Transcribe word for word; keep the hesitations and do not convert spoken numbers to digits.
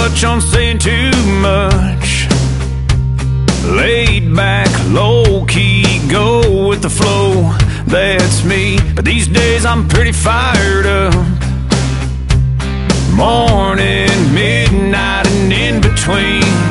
touch on saying too much. Laid back, low-key, go with the flow, that's me. But these days I'm pretty fired up. Morning, midnight, and in between.